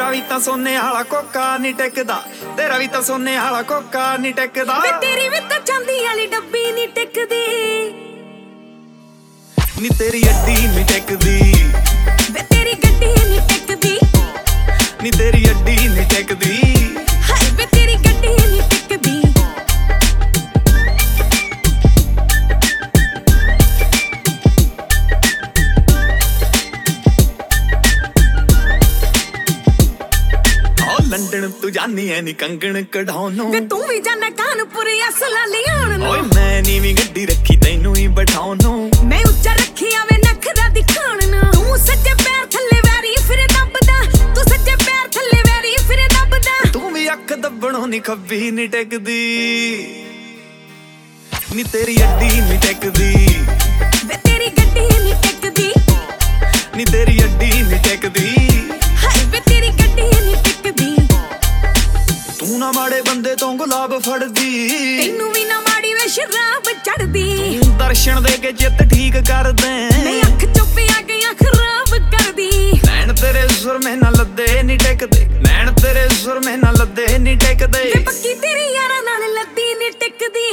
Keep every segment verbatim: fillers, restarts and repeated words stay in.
तेरा भी तां सोने वाला कोका नहीं टिकदा, तेरा भी तां सोने वाला कोका नहीं टिकदा, वे तेरी भी तां चांदी वाली डब्बी नहीं टिकदी, नी तेरी अड्डी नहीं टिकदी, वे तेरी गड्डी नहीं टिकदी, नी तेरी अड्डी नहीं टिकदी, हाय वे तेरी गड्डी नहीं टिकदी। लंडन तू जानी है नी कंगन कढ़ाउनो, वे तू भी जाना कानपुर असला लियाण ओए मैं नी भी गड्डी रखी तैनू ही बैठाउनो, मैं उच्चा रखी आवे नखरा दिखाण ना, तू सज्जे पैर थल्ले वैरी फिर दबदा, तू सज्जे पैर थल्ले वैरी फिर दबदा, तू भी अख दबणो नी खब्बी नी टिकदी, नी तेरी अड्डी नी टिकदी, वे तेरी गड्डी नी टिकदी, नी तेरी अड्डी नी टिकदी, हाय वे तेरी गड्डी नी टिकदी। तू ना माड़े बंदे तो गुलाब फड़दी, तैनू भी ना माड़ी वे शराब चढ़दी, दर्शन दे के चित ठीक कर दे, मैं अख चुप आ गया खराब कर दी, नैन तेरे सुर में ना लद्दे नी टिकदे, नैन तेरे सुर में ना लद्दे नी टिकदे, वे पक्की तेरी यारा नाल लद्दी नी टिकदी,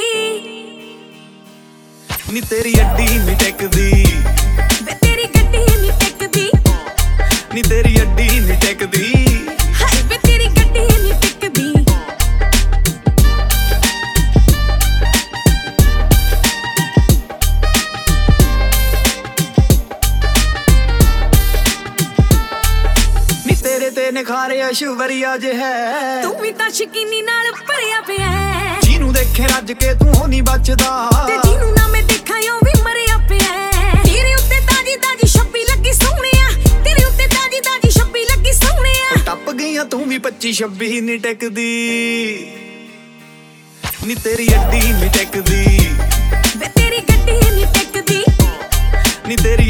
नी तेरी अड्डी नी टिकदी, वे तेरी गड्डी नी टिकदी, नी तेरी अड्डी नी टिकदी, हाय वे तेरी गड्डी नी टिकदी। तेरे ते निखारे ऐश्वर्या जे है, तू भी तां शकीनी नाल भरिया पिया, जिनू देखे रज के तू हो नी बचदा, ते जिनू ना मैं देखा ओ भी मरिया पिया, तेरे उत्ते ताजी ताजी छब्बी लगी सोहणिया, तेरे उत्ते ताजी ताजी छब्बी लगी सोहणिया, टप गईयां तू भी पच्ची छब्बी नी टिकदी, नी तेरी अड्डी नी टिकदी, वे तेरी गड्डी नी टिकदी, नी तेरी